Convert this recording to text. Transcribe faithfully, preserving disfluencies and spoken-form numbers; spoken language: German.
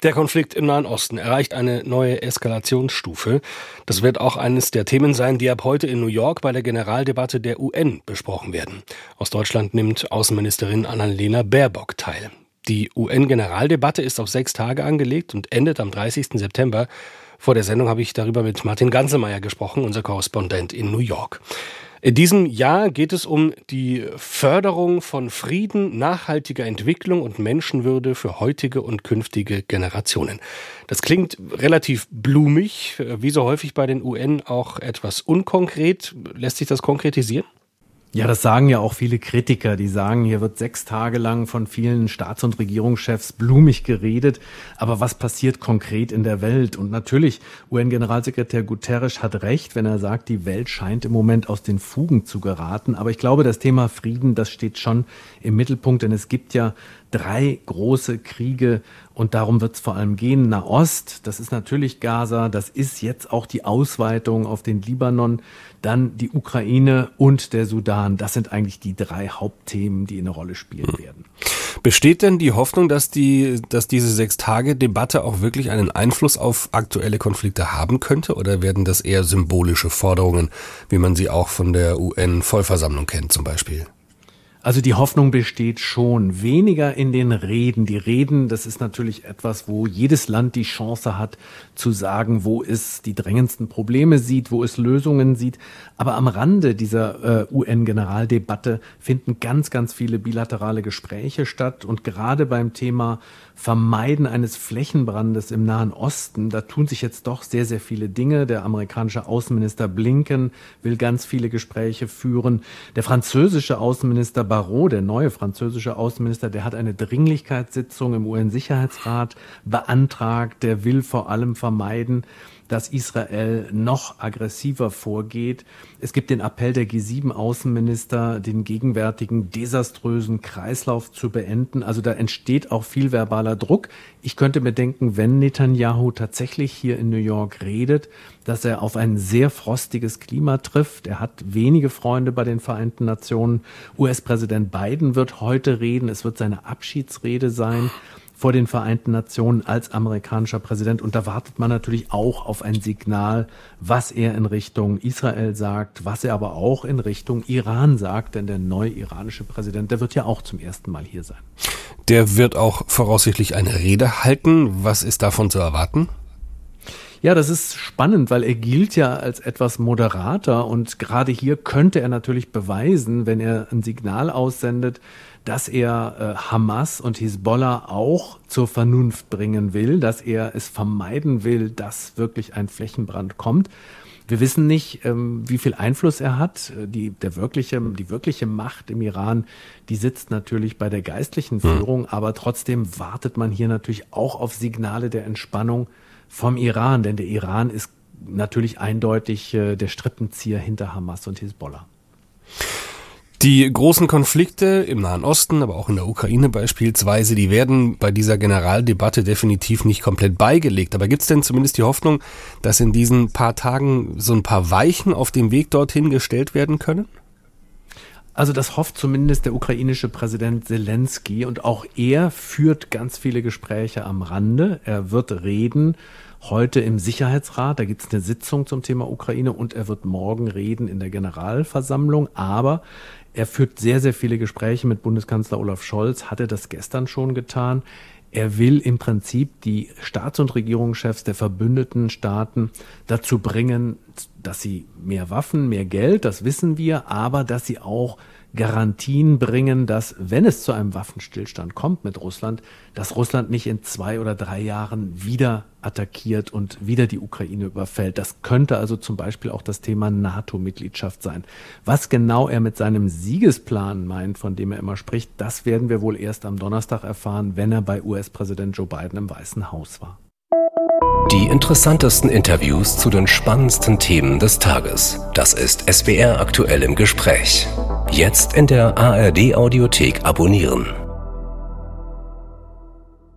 Der Konflikt im Nahen Osten erreicht eine neue Eskalationsstufe. Das wird auch eines der Themen sein, die ab heute in New York bei der Generaldebatte der U N besprochen werden. Aus Deutschland nimmt Außenministerin Annalena Baerbock teil. Die U N-Generaldebatte ist auf sechs Tage angelegt und endet am dreißigsten September. Vor der Sendung habe ich darüber mit Martin Gansemeyer gesprochen, unser Korrespondent in New York. In diesem Jahr geht es um die Förderung von Frieden, nachhaltiger Entwicklung und Menschenwürde für heutige und künftige Generationen. Das klingt relativ blumig, wie so häufig bei den U N auch etwas unkonkret. Lässt sich das konkretisieren? Ja, das sagen ja auch viele Kritiker, die sagen, hier wird sechs Tage lang von vielen Staats- und Regierungschefs blumig geredet. Aber was passiert konkret in der Welt? Und natürlich, U N-Generalsekretär Guterres hat recht, wenn er sagt, die Welt scheint im Moment aus den Fugen zu geraten. Aber ich glaube, das Thema Frieden, das steht schon im Mittelpunkt, denn es gibt ja drei große Kriege und darum wird es vor allem gehen. Nahost, das ist natürlich Gaza, das ist jetzt auch die Ausweitung auf den Libanon, dann die Ukraine und der Sudan. Das sind eigentlich die drei Hauptthemen, die eine Rolle spielen werden. Besteht denn die Hoffnung, dass die, dass diese Sechs-Tage-Debatte auch wirklich einen Einfluss auf aktuelle Konflikte haben könnte? Oder werden das eher symbolische Forderungen, wie man sie auch von der U N-Vollversammlung kennt zum Beispiel? Also die Hoffnung besteht schon, weniger in den Reden. Die Reden, das ist natürlich etwas, wo jedes Land die Chance hat zu sagen, wo es die drängendsten Probleme sieht, wo es Lösungen sieht. Aber am Rande dieser äh, U N-Generaldebatte finden ganz, ganz viele bilaterale Gespräche statt. Und gerade beim Thema Vermeiden eines Flächenbrandes im Nahen Osten, da tun sich jetzt doch sehr, sehr viele Dinge. Der amerikanische Außenminister Blinken will ganz viele Gespräche führen. Der französische Außenminister Barrot, der neue französische Außenminister, der hat eine Dringlichkeitssitzung im U N-Sicherheitsrat beantragt. Der will vor allem vermeiden, dass Israel noch aggressiver vorgeht. Es gibt den Appell der G sieben Außenminister, den gegenwärtigen desaströsen Kreislauf zu beenden. Also da entsteht auch viel verbaler Druck. Ich könnte mir denken, wenn Netanyahu tatsächlich hier in New York redet, dass er auf ein sehr frostiges Klima trifft. Er hat wenige Freunde bei den Vereinten Nationen. U S-Präsident Biden wird heute reden. Es wird seine Abschiedsrede sein vor den Vereinten Nationen als amerikanischer Präsident. Und da wartet man natürlich auch auf ein Signal, was er in Richtung Israel sagt, was er aber auch in Richtung Iran sagt. Denn der neue iranische Präsident, der wird ja auch zum ersten Mal hier sein. Der wird auch voraussichtlich eine Rede halten. Was ist davon zu erwarten? Ja, das ist spannend, weil er gilt ja als etwas moderater und gerade hier könnte er natürlich beweisen, wenn er ein Signal aussendet, dass er äh, Hamas und Hisbollah auch zur Vernunft bringen will, dass er es vermeiden will, dass wirklich ein Flächenbrand kommt. Wir wissen nicht, ähm, wie viel Einfluss er hat. Die, der wirkliche, die wirkliche Macht im Iran, die sitzt natürlich bei der geistlichen Führung, mhm. aber trotzdem wartet man hier natürlich auch auf Signale der Entspannung vom Iran, denn der Iran ist natürlich eindeutig äh, der Strippenzieher hinter Hamas und Hisbollah. Die großen Konflikte im Nahen Osten, aber auch in der Ukraine beispielsweise, die werden bei dieser Generaldebatte definitiv nicht komplett beigelegt. Aber gibt es denn zumindest die Hoffnung, dass in diesen paar Tagen so ein paar Weichen auf dem Weg dorthin gestellt werden können? Also das hofft zumindest der ukrainische Präsident Zelensky und auch er führt ganz viele Gespräche am Rande. Er wird reden heute im Sicherheitsrat, da gibt es eine Sitzung zum Thema Ukraine und er wird morgen reden in der Generalversammlung, aber er führt sehr, sehr viele Gespräche mit Bundeskanzler Olaf Scholz, hatte das gestern schon getan. Er will im Prinzip die Staats- und Regierungschefs der verbündeten Staaten dazu bringen, dass sie mehr Waffen, mehr Geld, das wissen wir, aber dass sie auch Garantien bringen, dass, wenn es zu einem Waffenstillstand kommt mit Russland, dass Russland nicht in zwei oder drei Jahren wieder attackiert und wieder die Ukraine überfällt. Das könnte also zum Beispiel auch das Thema NATO-Mitgliedschaft sein. Was genau er mit seinem Siegesplan meint, von dem er immer spricht, das werden wir wohl erst am Donnerstag erfahren, wenn er bei U S-Präsident Joe Biden im Weißen Haus war. Die interessantesten Interviews zu den spannendsten Themen des Tages. Das ist S W R aktuell im Gespräch. Jetzt in der A R D Audiothek abonnieren.